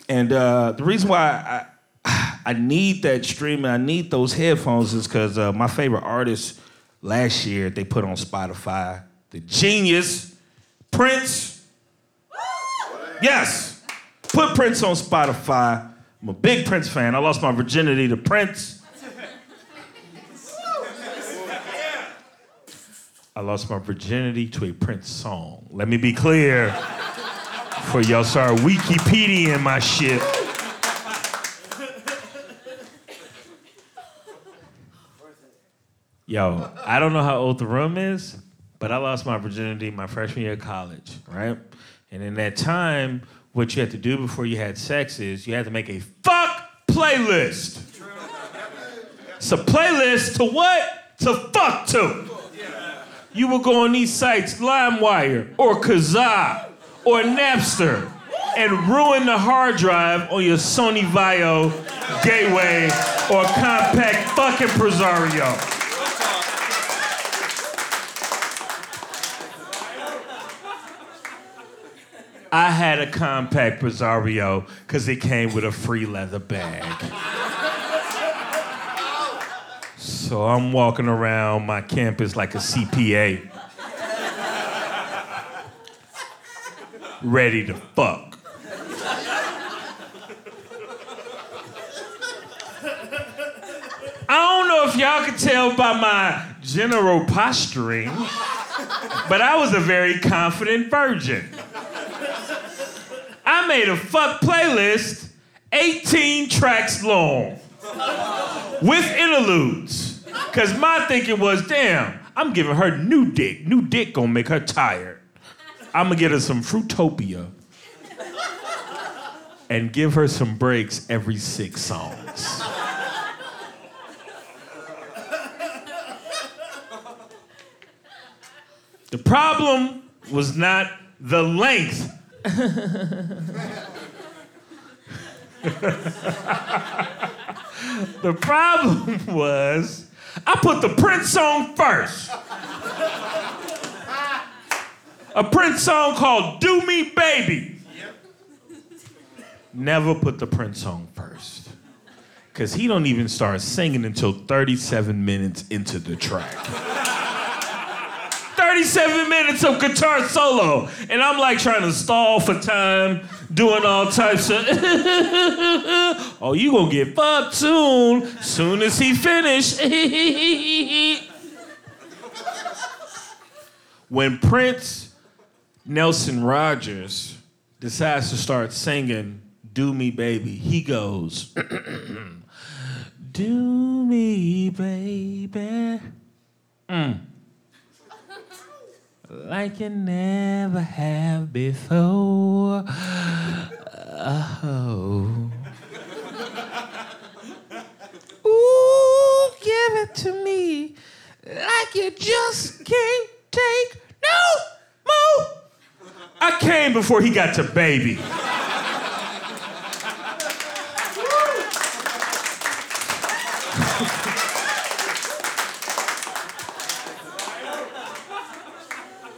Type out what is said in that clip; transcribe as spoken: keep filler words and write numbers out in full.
And uh, the reason why I, I need that streaming, I need those headphones is because uh, my favorite artist last year, they put on Spotify, the genius, Prince. Yes, put Prince on Spotify. I'm a big Prince fan. I lost my virginity to Prince. I lost my virginity to a Prince song. Let me be clear for y'all start Wikipediaing my shit. Yo, I don't know how old the room is, but I lost my virginity my freshman year of college, right? And in that time, what you had to do before you had sex is you had to make a fuck playlist. It's a playlist to what? To fuck to. You would go on these sites, LimeWire or Kazaa or Napster, and ruin the hard drive on your Sony Vaio, Gateway, or Compact fucking Presario. I had a Compact Presario because it came with a free leather bag. So I'm walking around my campus like a C P A. Ready to fuck. I don't know if y'all can tell by my general posturing, but I was a very confident virgin. I made a fuck playlist eighteen tracks long with interludes. Cause my thinking was, damn, I'm giving her new dick. New dick gonna make her tired. I'm gonna get her some Fruitopia and give her some breaks every six songs. The problem was not the length. The problem was I put the Prince song first. A Prince song called Do Me Baby. Never put the Prince song first. Cause he don't even start singing until thirty-seven minutes into the track. thirty-seven minutes of guitar solo. And I'm like trying to stall for time, doing all types of, oh, you gonna get fucked soon, soon as he finish. When Prince Nelson Rogers decides to start singing Do Me Baby, he goes, do me baby, mm. like you never have before. Oh. Ooh, give it to me like you just can't take no more. I came before he got to baby.